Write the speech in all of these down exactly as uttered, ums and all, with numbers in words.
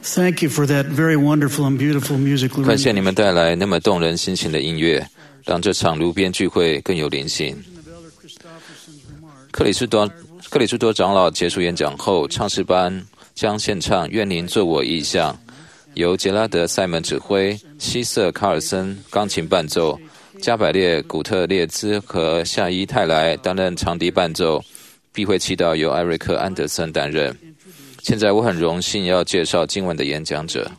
Thank you for that very wonderful and beautiful musical 感谢你们带来那么动人心情的音乐，让这场炉边聚会更有灵性。克里斯多克里斯多长老结束演讲后，唱诗班将献唱《愿您做我意象》，由杰拉德·塞门指挥，希瑟·卡尔森钢琴伴奏，加百列·古特列兹和夏伊·泰莱担任长笛伴奏，闭会祈祷由艾瑞克·安德森担任。现在我很荣幸要介绍今晚的演讲者。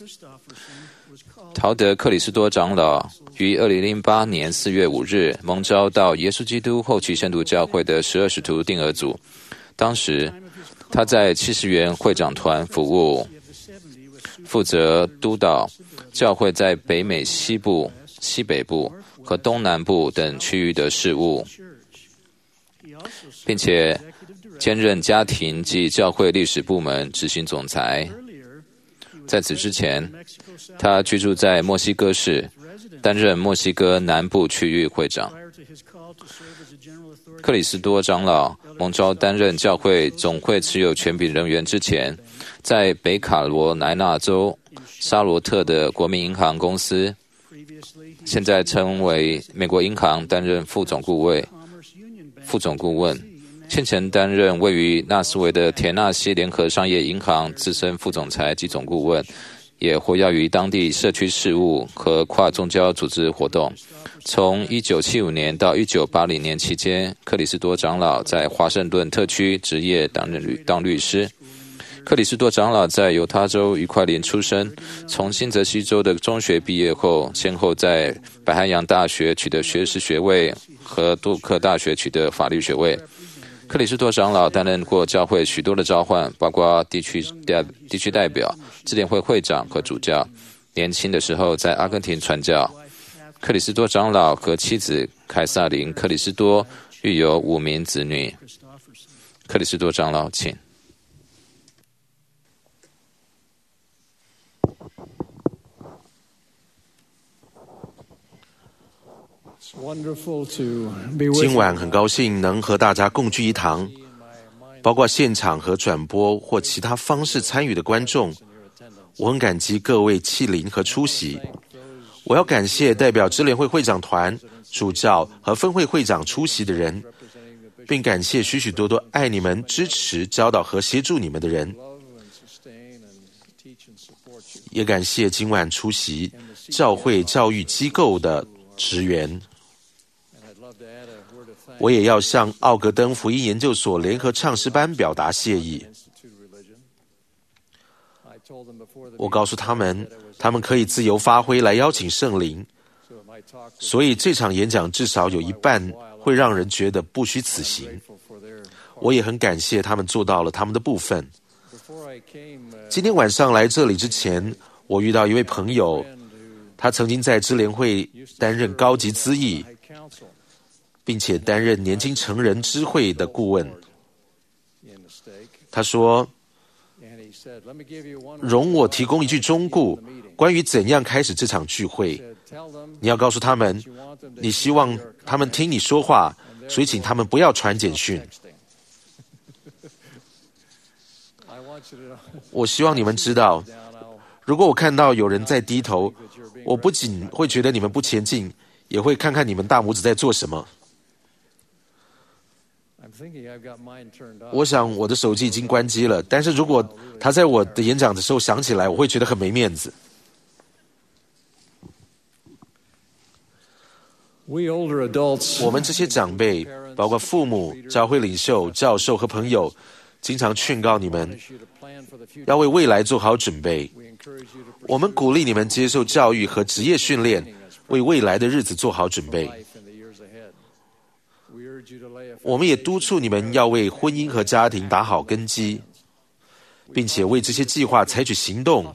陶德·克里斯多长老于二零零八年四月五日蒙召到耶稣基督后期圣徒教会的十二使徒定额组，当时他在七十元会长团服务，负责督导教会在北美西部、西北部和东南部等区域的事务，并且兼任家庭及教会历史部门执行总裁。在此之前，他居住在墨西哥市，担任墨西哥南部区域会长。克里斯多长老蒙召担任教会总会持有权柄人员之前，在北卡罗来纳州沙罗特的国民银行公司，现在称为美国银行，担任副总顾问。副总顾问先前担任位于纳斯维的田纳西联合商业银行资深副总裁及总顾问，也活跃于当地社区事务和跨宗教组织活动。从一九七五年到一九八零年期间，克里斯多长老在华盛顿特区执业担任律当律师。克里斯多长老在犹他州愉快林出生，从新泽西州的中学毕业后，先后在北海洋大学取得学士学位和杜克大学取得法律学位。克里斯多长老担任过教会许多的召唤，包括地区代地区代表、支联会会长和主教。年轻的时候在阿根廷传教。克里斯多长老和妻子凯撒琳·克里斯多育有五名子女。克里斯多长老，请。 今晚很高兴能和大家共聚一堂，包括现场和转播或其他方式参与的观众。我很感激各位莅临和出席。我要感谢代表支联会会长团、主教和分会会长出席的人，并感谢许许多多爱你们、支持、教导和协助你们的人。也感谢今晚出席教会教育机构的职员。我也要向奥格登福音研究所联合唱诗班表达谢意。我告诉他们，他们可以自由发挥来邀请圣灵，所以这场演讲至少有一半会让人觉得不虚此行。我也很感谢他们做到了他们的部分。今天晚上来这里之前，我遇到一位朋友，他曾经在支联会担任高级咨议，并且担任年轻成人知会的顾问。他说，容我提供一句忠告，关于怎样开始这场聚会。你要告诉他们，你希望他们听你说话，所以请他们不要传简讯。我希望你们知道，如果我看到有人在低头，我不仅会觉得你们不前进，也会看看你们大拇指在做什么。我想我的手机已经关机了，但是如果他在我的演讲的时候响起来，我会觉得很没面子。我们这些长辈，包括父母、教会领袖、教授和朋友，经常劝告你们要为未来做好准备。我们鼓励你们接受教育和职业训练，为未来的日子做好准备。我们也督促你们要为婚姻和家庭打好根基，并且为这些计划采取行动。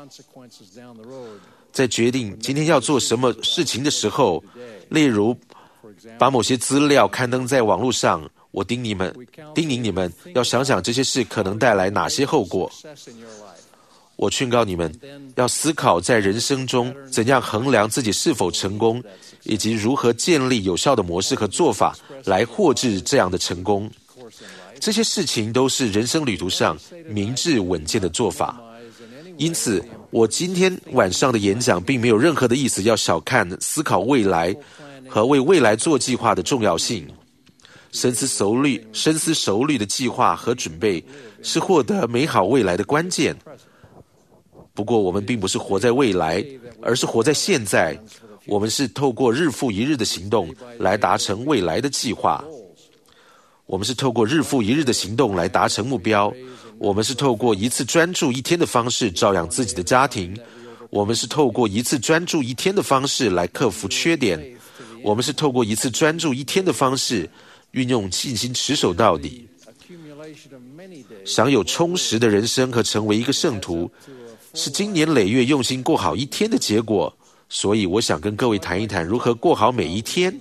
在决定今天要做什么事情的时候，例如把某些资料刊登在网络上，我叮你们叮咛你们要想想这些事可能带来哪些后果。我劝告你们要思考在人生中怎样衡量自己是否成功，以及如何建立有效的模式和做法来获致这样的成功。这些事情都是人生旅途上明智稳健的做法， 因此，我今天晚上的演讲并没有任何的意思要小看思考未来和为未来做计划的重要性。深思熟虑、深思熟虑的计划和准备是获得美好未来的关键。不过，我们并不是活在未来，而是活在现在。我们是透过日复一日的行动来达成未来的计划。我们是透过日复一日的行动来达成目标。我们是透过一次专注一天的方式照养自己的家庭。我们是透过一次专注一天的方式来克服缺点。我们是透过一次专注一天的方式运用信心持守到底。享有充实的人生和成为一个圣徒，是经年累月用心过好一天的结果。所以我想跟各位谈一谈如何过好每一天。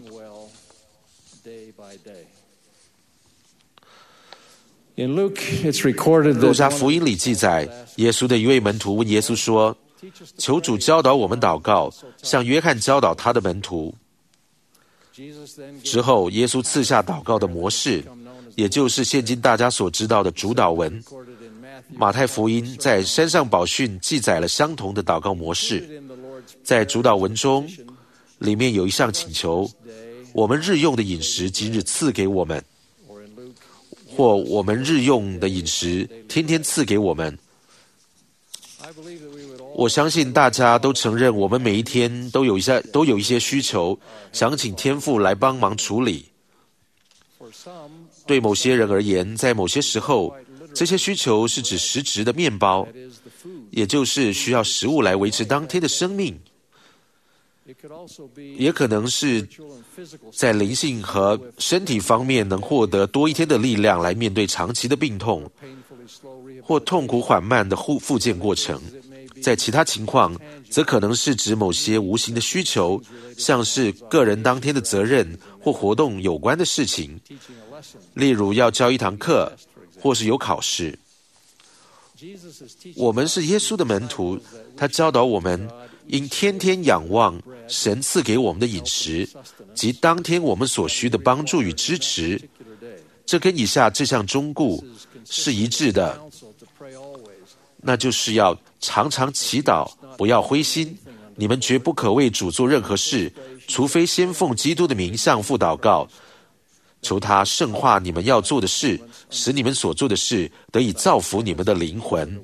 路加福音里记载，耶稣的一位门徒问耶稣说：求主教导我们祷告，像约翰教导他的门徒。之后，耶稣赐下祷告的模式，也就是现今大家所知道的主祷文。马太福音在山上宝训记载了相同的祷告模式。在主祷文中，里面有一项请求：我们日用的饮食今日赐给我们，或我们日用的饮食天天赐给我们。我相信大家都承认，我们每一天都有一些都有一些需求，想请天父来帮忙处理。对某些人而言，在某些时候，这些需求是指实质的面包，也就是需要食物来维持当天的生命。也可能是在灵性和身体方面能获得多一天的力量来面对长期的病痛，或痛苦缓慢的复健过程。在其他情况，则可能是指某些无形的需求，像是个人当天的责任或活动有关的事情，例如要教一堂课，或是有考试。我们是耶稣的门徒，他教导我们应天天仰望神赐给我们的饮食，及当天我们所需的帮助与支持。这跟以下这项忠告是一致的，那就是要常常祈祷，不要灰心。你们绝不可为主做任何事，除非先奉基督的名向父祷告，求他圣化你们要做的事，使你们所做的事得以造福你们的灵魂。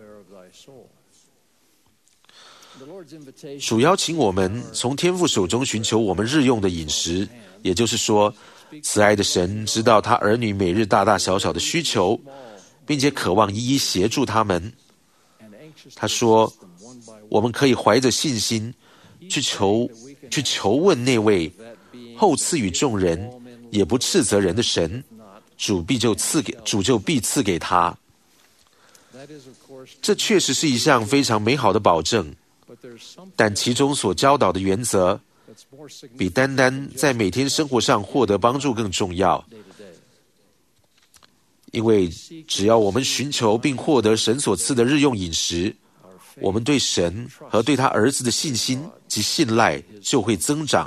主邀请我们从天父手中寻求我们日用的饮食，也就是说，慈爱的神知道他儿女每日大大小小的需求，并且渴望一一协助他们。他说，我们可以怀着信心去求去求问那位后赐予众人也不斥责人的神，主必就赐给主就必赐给他。这确实是一项非常美好的保证，但其中所教导的原则比单单在每天生活上获得帮助更重要。因为只要我们寻求并获得神所赐的日用饮食，我们对神和对他儿子的信心及信赖就会增长。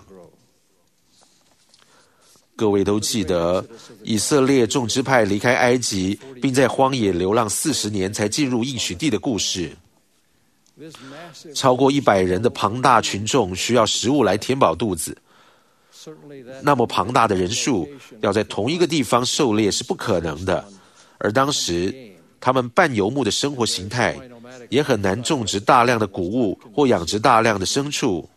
各位都记得以色列众支派离开埃及，并在荒野流浪四十年才进入应许地的故事。超过一百人的庞大群众需要食物来填饱肚子，那么庞大的人数要在同一个地方狩猎是不可能的，而当时他们半游牧的生活形态也很难种植大量的谷物或养殖大量的牲畜。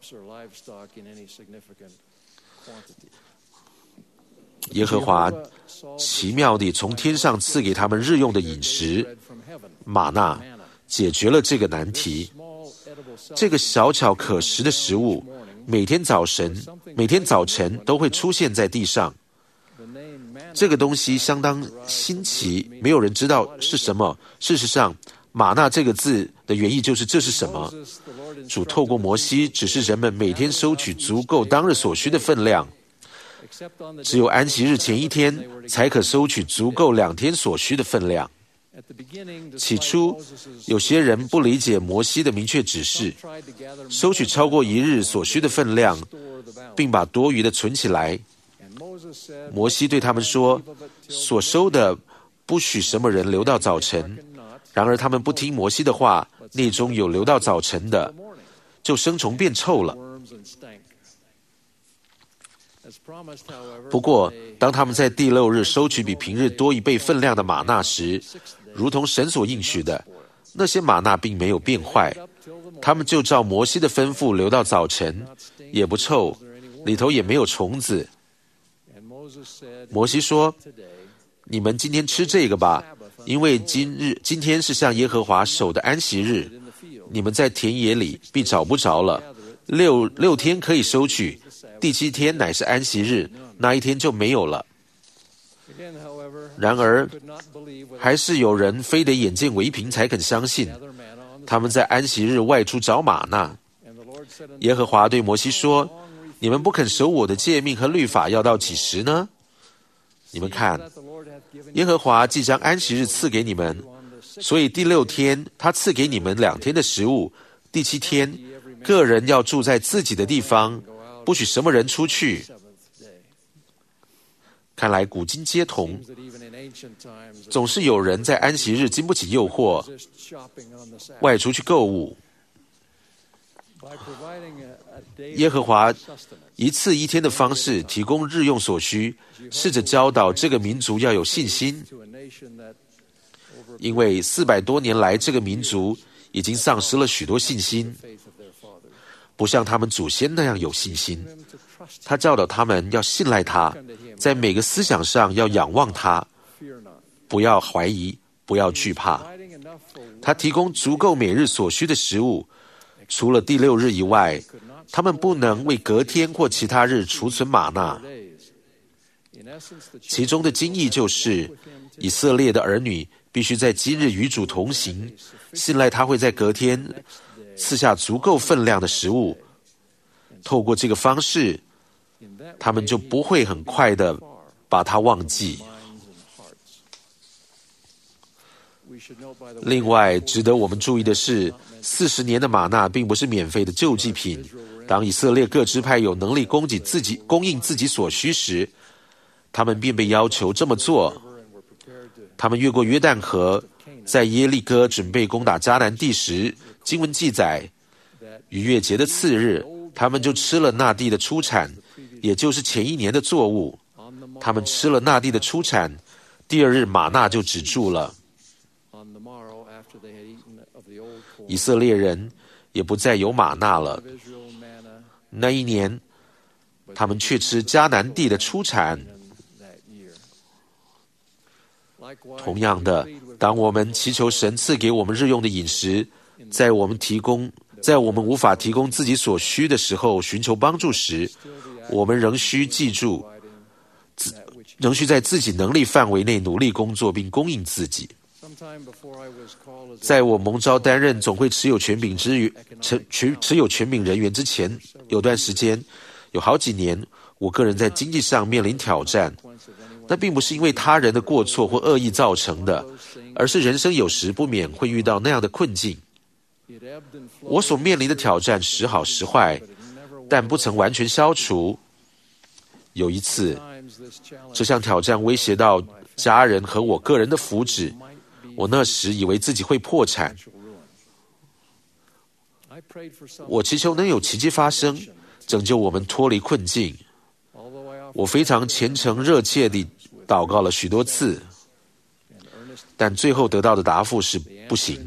耶和华奇妙地从天上赐给他们日用的饮食玛纳，解决了这个难题。这个小巧可食的食物每天早晨每天早晨都会出现在地上。这个东西相当新奇，没有人知道是什么。事实上，玛纳这个字的原意就是这是什么。主透过摩西指示人们每天收取足够当日所需的分量，只有安息日前一天才可收取足够两天所需的分量。起初，有些人不理解摩西的明确指示，收取超过一日所需的分量，并把多余的存起来。摩西对他们说，所收的不许什么人留到早晨。然而他们不听摩西的话， 内中有留到早晨的，就生虫变臭了。不过，当他们在第六日收取比平日多一倍分量的玛纳时，如同神所应许的，那些玛纳并没有变坏，他们就照摩西的吩咐留到早晨，也不臭，里头也没有虫子。摩西说：“你们今天吃这个吧，因为今日今天是向耶和华守的安息日，你们在田野里必找不着了。六六天可以收取，第七天乃是安息日，那一天就没有了。”然而，还是有人非得眼见为凭才肯相信。他们在安息日外出找玛纳。耶和华对摩西说：“你们不肯守我的诫命和律法，要到几时呢？你们看，耶和华既将安息日赐给你们，所以第六天他赐给你们两天的食物，第七天个人要住在自己的地方，不许什么人出去。”看来古今皆同，总是有人在安息日经不起诱惑，外出去购物。耶和华一次一天的方式提供日用所需，试着教导这个民族要有信心，因为四百多年来这个民族已经丧失了许多信心，不像他们祖先那样有信心。他教导他们要信赖他，在每个思想上要仰望他，不要怀疑，不要惧怕。他提供足够每日所需的食物，除了第六日以外，他们不能为隔天或其他日储存玛纳。其中的精义就是，以色列的儿女必须在今日与主同行，信赖他会在隔天赐下足够分量的食物。透过这个方式，他们就不会很快的把它忘记。另外，值得我们注意的是，四十年的玛纳并不是免费的救济品。当以色列各支派有能力供给自己供应自己所需时，他们便被要求这么做。他们越过约旦河，在耶利哥准备攻打迦南地时，经文记载，逾越节的次日，他们就吃了那地的出产，也就是前一年的作物。他们吃了那地的出产，第二日玛纳就止住了。以色列人也不再有玛纳了。那一年，他们却吃迦南地的出产。同样的，当我们祈求神赐给我们日用的饮食，在我们提供在我们无法提供自己所需的时候寻求帮助时，我们仍需记住，仍需在自己能力范围内努力工作并供应自己。在我蒙召担任总会持有权柄之持持持有权柄人员之前，有段时间，有好几年，我个人在经济上面临挑战。那并不是因为他人的过错或恶意造成的，而是人生有时不免会遇到那样的困境。我所面临的挑战时好时坏，但不曾完全消除。有一次，这项挑战威胁到家人和我个人的福祉，我那时以为自己会破产。我祈求能有奇迹发生，拯救我们脱离困境。我非常虔诚热切地祷告了许多次，但最后得到的答复是不行。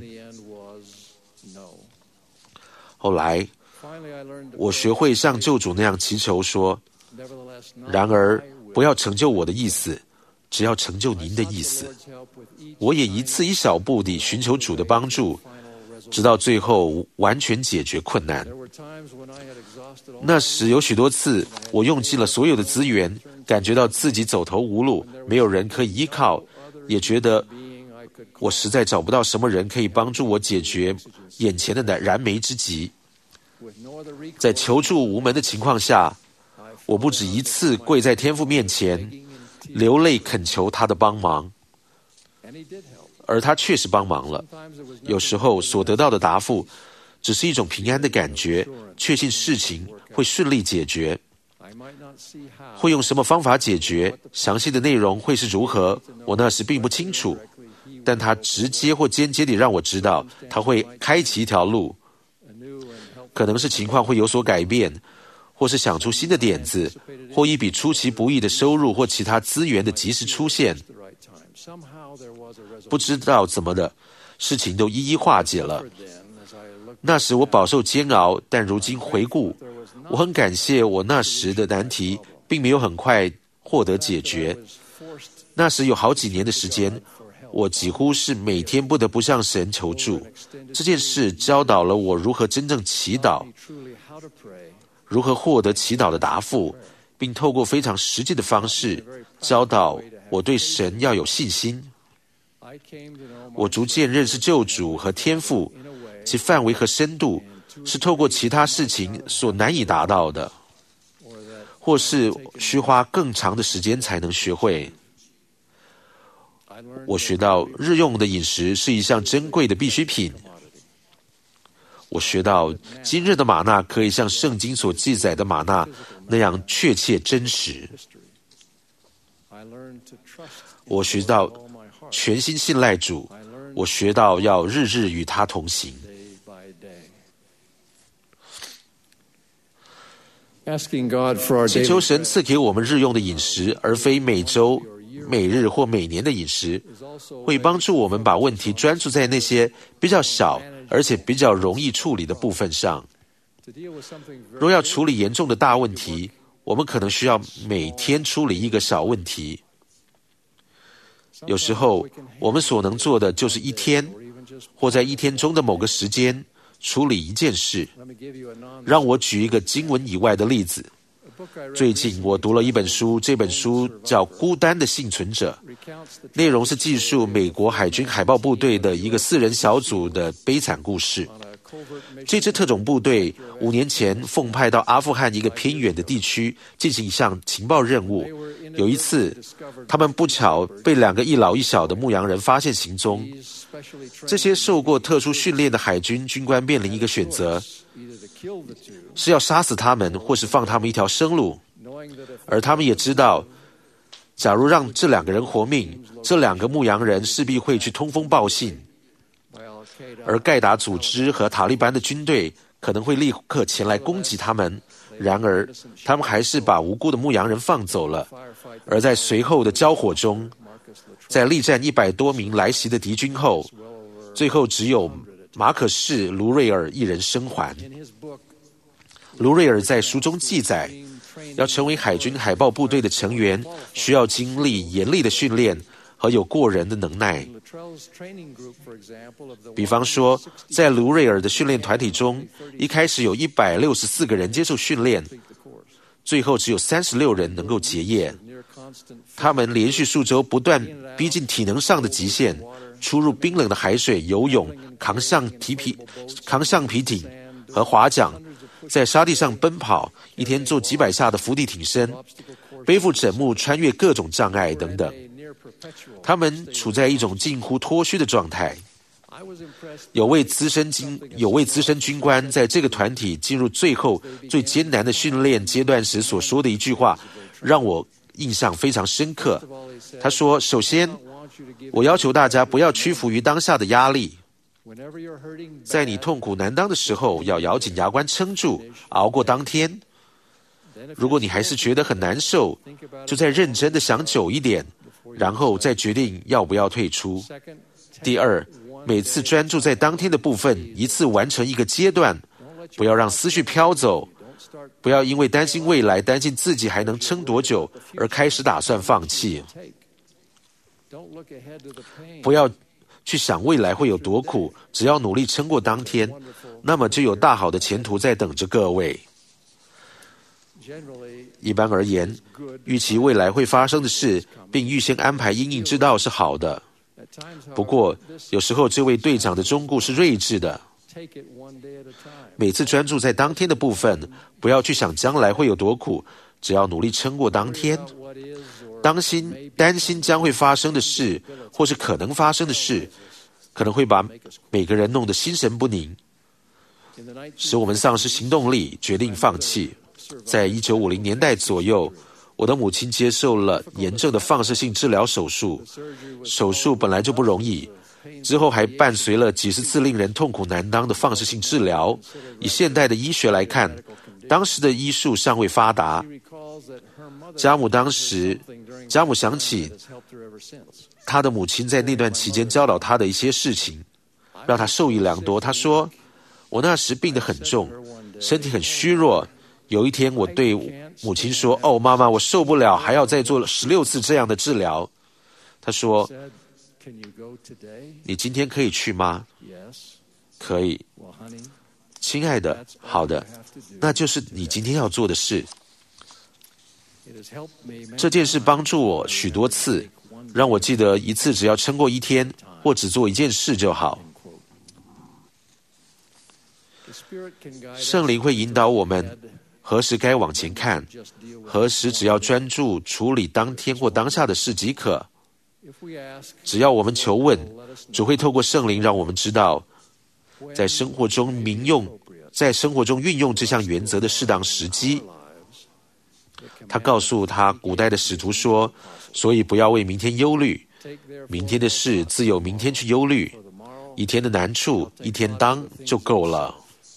后来，我学会像救主那样祈求说，然而不要成就我的意思，只要成就您的意思。我也一次一小步地寻求主的帮助，直到最后完全解决困难。那时有许多次，我用尽了所有的资源，感觉到自己走投无路，没有人可以依靠，也觉得我实在找不到什么人可以帮助我解决眼前的燃眉之急。在求助无门的情况下，我不止一次跪在天父面前，流泪恳求他的帮忙，而他确实帮忙了。有时候所得到的答复只是一种平安的感觉，确信事情会顺利解决。会用什么方法解决，详细的内容会是如何，我那时并不清楚， 但它直接或间接地让我知道，它会开启一条路，可能是情况会有所改变，或是想出新的点子，或一笔出其不意的收入或其他资源的及时出现。不知道怎么的，事情都一一化解了。那时我饱受煎熬，但如今回顾，我很感谢我那时的难题并没有很快获得解决。那时有好几年的时间，我几乎是每天不得不向神求助。这件事教导了我如何真正祈祷，如何获得祈祷的答复，并透过非常实际的方式教导我对神要有信心。我逐渐认识救主和天父，其范围和深度是透过其他事情所难以达到的，或是需花更长的时间才能学会。我学到日用的饮食是一项珍贵的必需品。我学到今日的玛纳可以像圣经所记载的玛纳那样确切真实。我学到全心信赖主，我学到要日日与他同行。祈求神赐给我们日用的饮食，而非每周、每日或每年的饮食，会帮助我们把问题专注在那些比较小而且比较容易处理的部分上。若要处理严重的大问题，我们可能需要每天处理一个小问题。有时候我们所能做的就是一天，或在一天中的某个时间处理一件事。让我举一个经文以外的例子。最近我读了一本书，这本书叫《孤单的幸存者》，内容是记述美国海军海豹部队的一个四人小组的悲惨故事。这支特种部队五年前奉派到阿富汗一个偏远的地区进行一项情报任务。有一次，他们不巧被两个一老一小的牧羊人发现行踪。这些受过特殊训练的海军军官面临一个选择，是要杀死他们，或是放他们一条生路。而他们也知道，假如让这两个人活命，这两个牧羊人势必会去通风报信，而盖达组织和塔利班的军队可能会立刻前来攻击他们。然而他们还是把无辜的牧羊人放走了。而在随后的交火中，在力战一百多名来袭的敌军后，最后只有马可士·卢瑞尔一人生还。卢瑞尔在书中记载，要成为海军海豹部队的成员，需要经历严厉的训练和有过人的能耐。比方说，在卢瑞尔的训练团体中，一开始有一百六十四个人接受训练，最后只有三十六人能够结业。他们连续数周不断逼近体能上的极限，出入冰冷的海水游泳，扛橡皮皮扛橡皮艇和划桨，在沙地上奔跑，一天做几百下的伏地挺身，背负枕木穿越各种障碍等等。他们处在一种近乎脱虚的状态。有位资深军有位资深军官在这个团体进入最后最艰难的训练阶段时所说的一句话，让我印象非常深刻。他说，首先，我要求大家不要屈服于当下的压力。在你痛苦难当的时候，要咬紧牙关撑住，熬过当天。如果你还是觉得很难受，就再认真的想久一点，然后再决定要不要退出。第二，每次专注在当天的部分，一次完成一个阶段，不要让思绪飘走，不要因为担心未来，担心自己还能撑多久而开始打算放弃。不要去想未来会有多苦，只要努力撑过当天，那么就有大好的前途在等着各位。一般而言，预期未来会发生的事，并预先安排因应之道是好的。不过，有时候这位队长的忠告是睿智的。每次专注在当天的部分，不要去想将来会有多苦，只要努力撑过当天。当心担心将会发生的事，或是可能发生的事，可能会把每个人弄得心神不宁，使我们丧失行动力，决定放弃。在一九五零年代左右， 我的母亲接受了炎症的放射性治疗手术，手术本来就不容易，之后还伴随了几十次令人痛苦难当的放射性治疗。以现代的医学来看，当时的医术尚未发达。家母当时，家母想起她的母亲在那段期间教导她的一些事情，让她受益良多。她说，我那时病得很重，身体很虚弱。有一天我对母亲说，哦，妈妈，我受不了，还要再做十六次这样的治疗。她说，你今天可以去吗？可以。亲爱的，好的，那就是你今天要做的事。这件事帮助我许多次，让我记得一次只要撑过一天，或只做一件事就好。圣灵会引导我们何时该往前看，何时只要专注处理当天或当下的事即可。只要我们求问，主会透过圣灵让我们知道，在生活中民用，在生活中运用这项原则的适当时机。他告诉他古代的使徒说，所以不要为明天忧虑，明天的事自有明天去忧虑，一天的难处一天当就够了。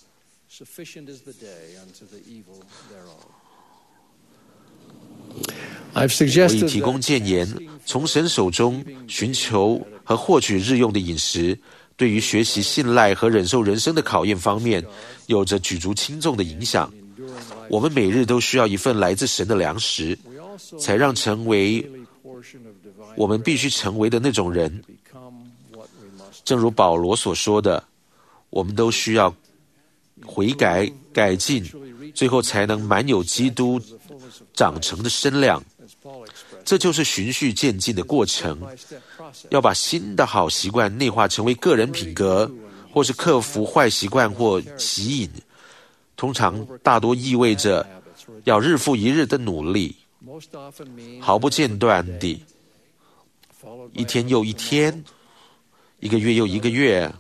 我已提供建言，从神手中寻求和获取日用的饮食，对于学习信赖和忍受人生的考验方面，有着举足轻重的影响。我们每日都需要一份来自神的粮食，才让成为我们必须成为的那种人。正如保罗所说的，我们都需要悔改改进，最后才能满有基督长成的身量。这就是循序渐进的过程，要把新的好习惯内化成为个人品格，或是克服坏习惯或习瘾，通常大多意味着要日复一日的努力，毫不间断地，一天又一天，一个月又一个月，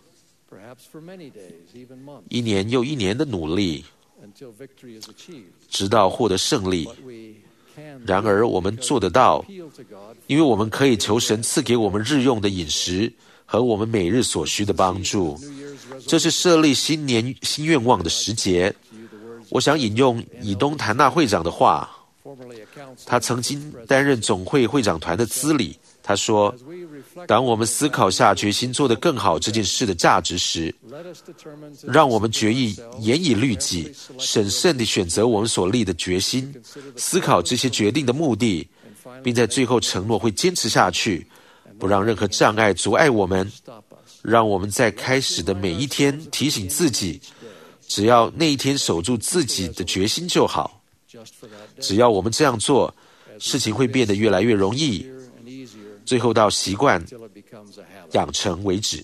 一年又一年的努力，直到获得胜利。然而我们做得到，因为我们可以求神赐给我们日用的饮食和我们每日所需的帮助。这是设立新年新愿望的时节。我想引用以东谭纳会长的话，他曾经担任总会会长团的资历。他说，当我们思考下决心做得更好这件事的价值时，让我们决意严以律己，审慎地选择我们所立的决心，思考这些决定的目的，并在最后承诺会坚持下去，不让任何障碍阻碍我们。让我们在开始的每一天提醒自己，只要那一天守住自己的决心就好。只要我们这样做，事情会变得越来越容易，最后到习惯养成为止。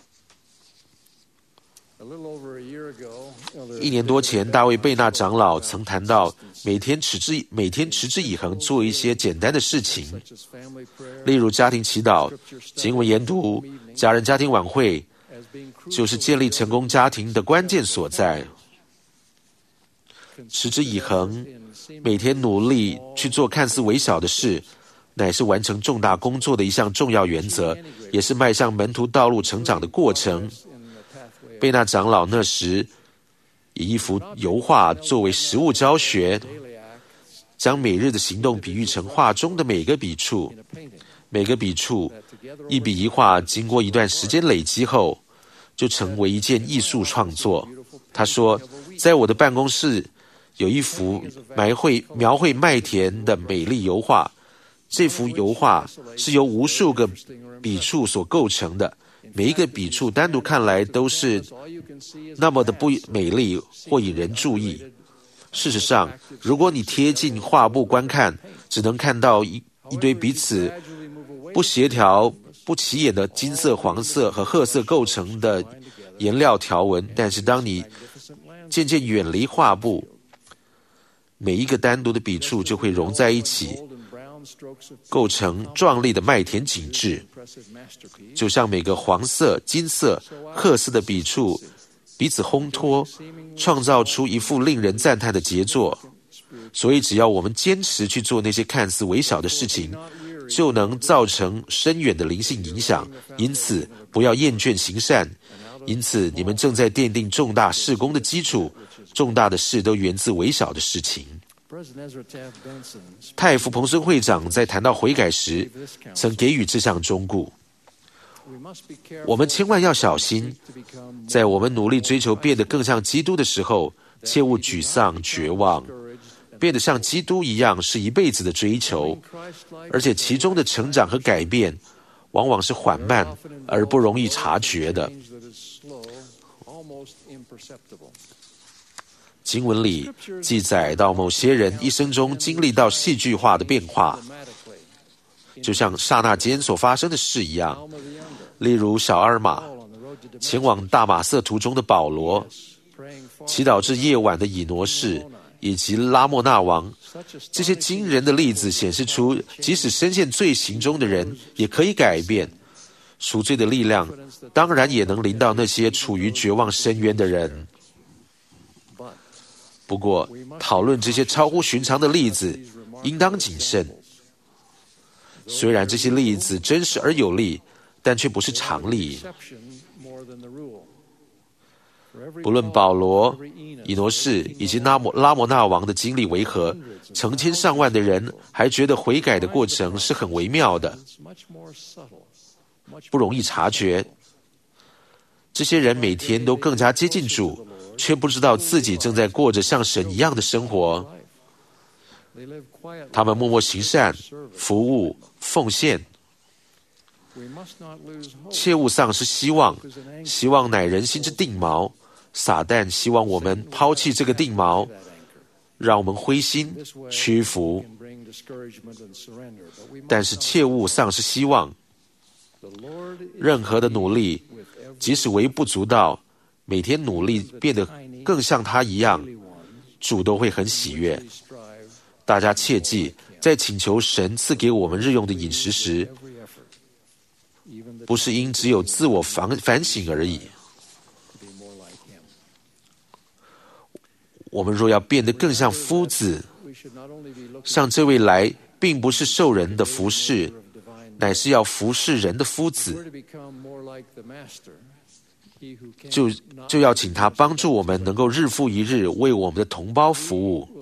一年多前，大卫贝纳长老曾谈到每天持之每天持之以恒做一些简单的事情，例如家庭祈祷、经文研读、家人家庭晚会，就是建立成功家庭的关键所在。持之以恒，每天努力去做看似微小的事，乃是完成重大工作的一项重要原则，也是迈向门徒道路成长的过程。贝纳长老那时以一幅油画作为实物教学，将每日的行动比喻成画中的每个笔触。每个笔触一笔一画，经过一段时间累积后，就成为一件艺术创作。他说，在我的办公室有一幅描绘描绘麦田的美丽油画，这幅油画是由无数个笔触所构成的，每一个笔触单独看来都是那么的不美丽或引人注意。事实上，如果你贴近画布观看，只能看到一一堆彼此不协调、不起眼的金色、黄色和褐色构成的颜料条纹。但是当你渐渐远离画布，每一个单独的笔触就会融在一起，构成壮丽的麦田景致。就像每个黄色、金色、褐色的笔触彼此烘托，创造出一幅令人赞叹的杰作。 所以只要我们坚持去做那些看似微小的事情，就能造成深远的灵性影响。因此不要厌倦行善，因此你们正在奠定重大事工的基础，重大的事都源自微小的事情。泰福彭孙会长在谈到悔改时曾给予这项忠告，我们千万要小心，在我们努力追求变得更像基督的时候，切勿沮丧绝望。变得像基督一样是一辈子的追求，而且其中的成长和改变往往是缓慢而不容易察觉的。经文里记载到某些人一生中经历到戏剧化的变化，就像刹那间所发生的事一样。例如小阿尔玛前往大马色途中的保罗，祈祷至夜晚的以挪士，以及拉莫纳王。这些惊人的例子显示出，即使深陷罪行中的人也可以改变。赎罪的力量当然也能临到那些处于绝望深渊的人。不过讨论这些超乎寻常的例子应当谨慎。虽然这些例子真实而有力，但却不是常例。不论保罗、以挪士以及拉摩拉摩纳王的经历为何，成千上万的人还觉得悔改的过程是很微妙的，不容易察觉。这些人每天都更加接近主，却不知道自己正在过着像神一样的生活。他们默默行善、服务、奉献，切勿丧失希望。希望乃人心之定锚，撒旦希望我们抛弃这个定锚，让我们灰心屈服。但是切勿丧失希望。任何的努力，即使微不足道，每天努力变得更像他一样，主都会很喜悦。大家切记，在请求神赐给我们日用的饮食时，不是因只有自我反省而已。我们若要变得更像夫子，像这位来并不是受人的服侍，乃是要服侍人的夫子，就就要请他帮助我们能够日复一日为我们的同胞服务。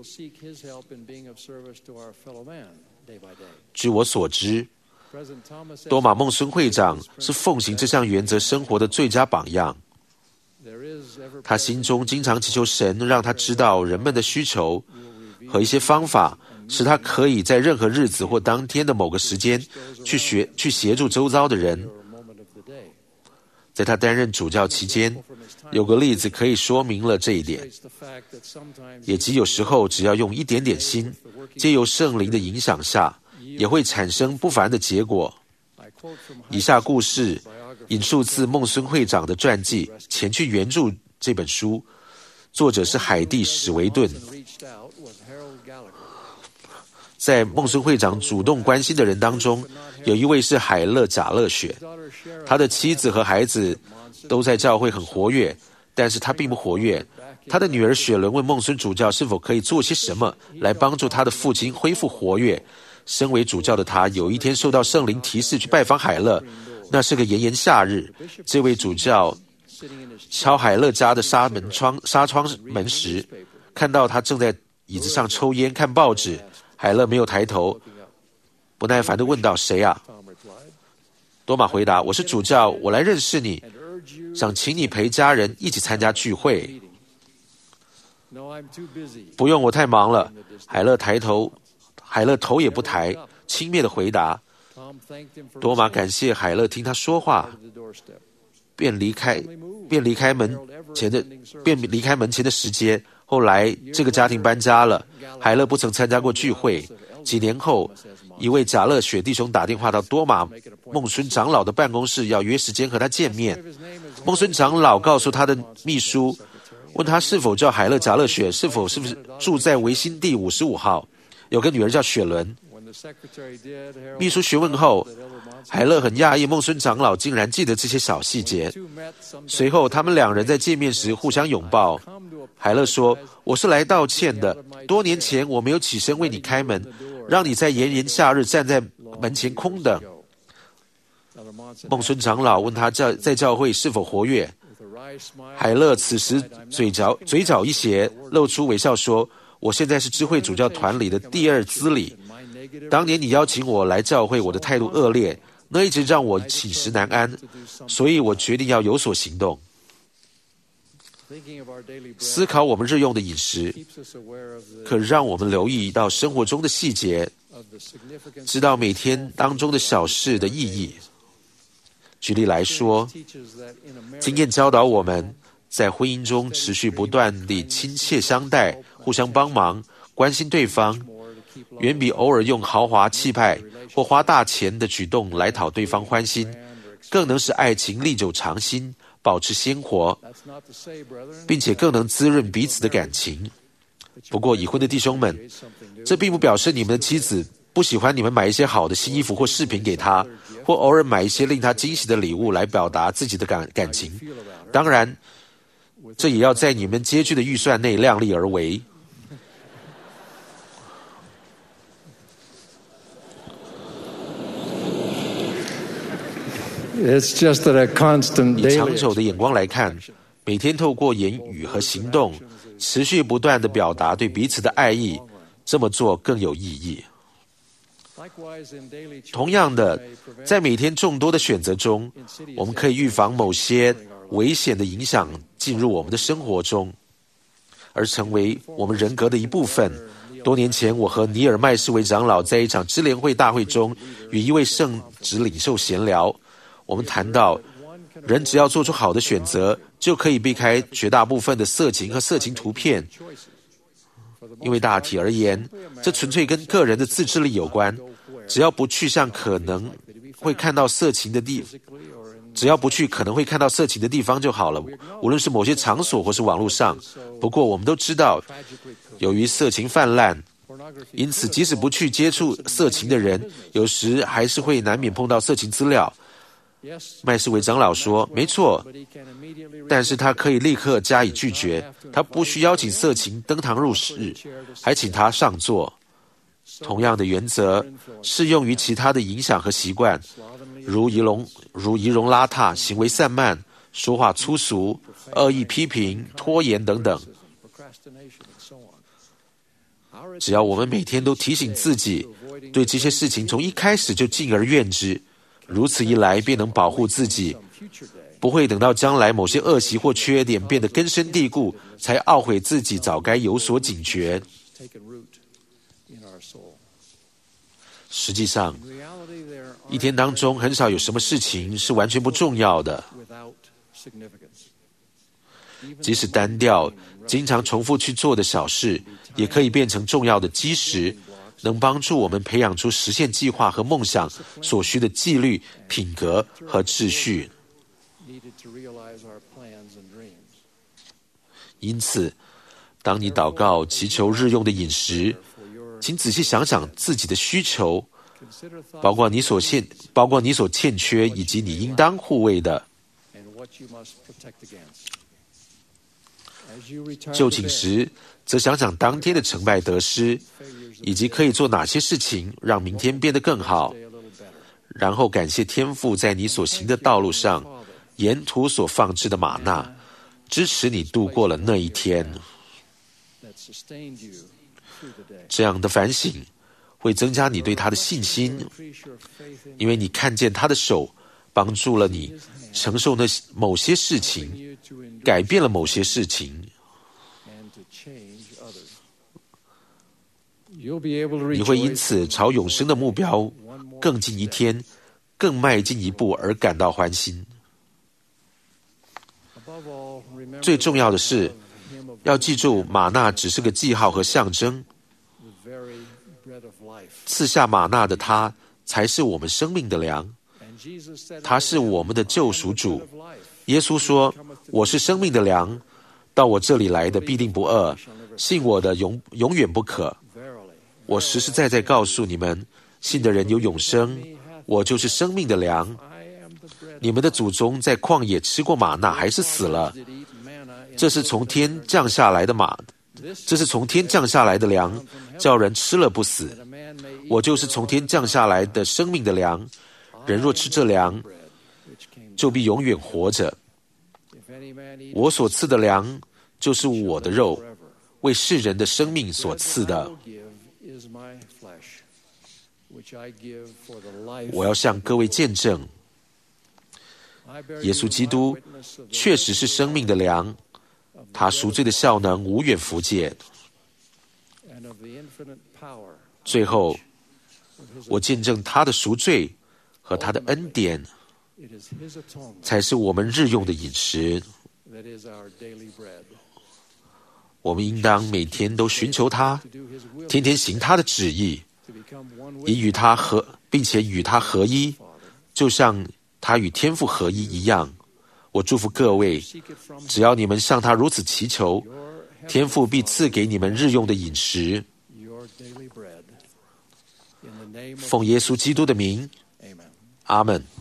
据我所知，多马孟孙会长是奉行这项原则生活的最佳榜样。他心中经常祈求神让他知道人们的需求和一些方法，使他可以在任何日子或当天的某个时间去学去协助周遭的人。在他担任主教期间，有个例子可以说明了这一点，也即有时候只要用一点点心，藉由圣灵的影响下，也会产生不凡的结果。以下故事引述自孟孙会长的传记《前去援助》这本书，作者是海蒂·史维顿。在孟孙会长主动关心的人当中，有一位是海勒·贾勒雪，他的妻子和孩子都在教会很活跃，但是他并不活跃。他的女儿雪伦问孟孙主教是否可以做些什么来帮助他的父亲恢复活跃。身为主教的他，有一天受到圣灵提示去拜访海勒，那是个炎炎夏日。这位主教敲海勒家的纱门窗纱窗门时，看到他正在椅子上抽烟看报纸。海勒没有抬头，不耐烦地问道：“谁啊？”多马回答：“我是主教，我来认识你，想请你陪家人一起参加聚会。”“不用，我太忙了。”海勒抬头，海勒头也不抬，轻蔑地回答。多马感谢海勒听他说话，便离开，便离开门前的，便离开门前的石阶。后来这个家庭搬家了，海勒不曾参加过聚会。几年后，一位贾勒雪弟兄打电话到多马孟孙长老的办公室，要约时间和他见面。孟孙长老告诉他的秘书，问他是否叫海勒贾勒雪，是否是不是住在维新第五十五号，有个女儿叫雪伦。秘书询问后，海勒很讶异孟孙长老竟然记得这些小细节。随后他们两人在见面时互相拥抱， 海勒说，我是来道歉的，多年前我没有起身为你开门，让你在炎炎夏日站在门前空等。孟孙长老问他在教会是否活跃，海勒此时嘴角嘴角一斜，露出微笑说，我现在是知会主教团里的第二资理，当年你邀请我来教会，我的态度恶劣，那一直让我寝食难安，所以我决定要有所行动。思考我们日用的饮食，可让我们留意到生活中的细节，知道每天当中的小事的意义。举例来说，经验教导我们在婚姻中持续不断地亲切相待，互相帮忙，关心对方，远比偶尔用豪华气派或花大钱的举动来讨对方欢心，更能使爱情历久常新，保持鲜活，并且更能滋润彼此的感情。不过已婚的弟兄们，这并不表示你们的妻子不喜欢你们买一些好的新衣服或饰品给她，或偶尔买一些令她惊喜的礼物来表达自己的感感情。当然，这也要在你们拮据的预算内量力而为。 It's just that a constant 以长久的眼光来看，每天透过言语和行动，持续不断地表达对彼此的爱意，这么做更有意义。同样的，在每天众多的选择中，我们可以预防某些危险的影响进入我们的生活中，而成为我们人格的一部分。多年前，我和尼尔麦士维长老在一场支联会大会中与一位圣职领袖闲聊，我们谈到，人只要做出好的选择，就可以避开绝大部分的色情和色情图片。因为大体而言，这纯粹跟个人的自制力有关。只要不去向可能会看到色情的地，只要不去可能会看到色情的地方就好了，无论是某些场所或是网络上。不过我们都知道，由于色情泛滥，因此即使不去接触色情的人，有时还是会难免碰到色情资料。麦士维长老说，没错，但是他可以立刻加以拒绝，他不需邀请色情登堂入室，还请他上座。同样的原则适用于其他的影响和习惯，如仪容如仪容邋遢、行为散漫、说话粗俗、恶意批评、拖延等等。只要我们每天都提醒自己，对这些事情从一开始就敬而远之，如此一来便能保护自己，不会等到将来某些恶习或缺点变得根深蒂固，才懊悔自己早该有所警觉。实际上，一天当中很少有什么事情是完全不重要的。即使单调、经常重复去做的小事，也可以变成重要的基石，能帮助我们培养出实现计划和梦想所需的纪律、品格和秩序。因此，当你祷告祈求日用的饮食，请仔细想想自己的需求，包括你所欠、包括你所欠缺以及你应当护卫的。就寝时，则想想当天的成败得失，以及可以做哪些事情让明天变得更好。然后感谢天父在你所行的道路上，沿途所放置的玛纳，支持你度过了那一天。这样的反省会增加你对他的信心，因为你看见他的手帮助了你承受那某些事情，改变了某些事情。你会因此朝永生的目标更近一天，更迈进一步而感到欢欣。最重要的是，要记住玛纳只是个记号和象征，赐下玛纳的他才是我们生命的粮，他是我们的救赎主。耶稣说，我是生命的粮，到我这里来的必定不饿，信我的永永远不渴。我实实在在告诉你们，信的人有永生，我就是生命的粮。你们的祖宗在旷野吃过玛纳，还是死了。 这是从天降下来的马，这是从天降下来的粮，叫人吃了不死。我就是从天降下来的生命的粮，人若吃这粮，就必永远活着。我所赐的粮，就是我的肉，为世人的生命所赐的。我要向各位见证，耶稣基督确实是生命的粮，他赎罪的效能无远弗届。最后，我见证他的赎罪和他的恩典，才是我们日用的饮食。我们应当每天都寻求他，天天行他的旨意，以与他合，并且与他合一，就像他与天父合一一样。我祝福各位，只要你们向他如此祈求，天父必赐给你们日用的饮食。奉耶稣基督的名，阿们。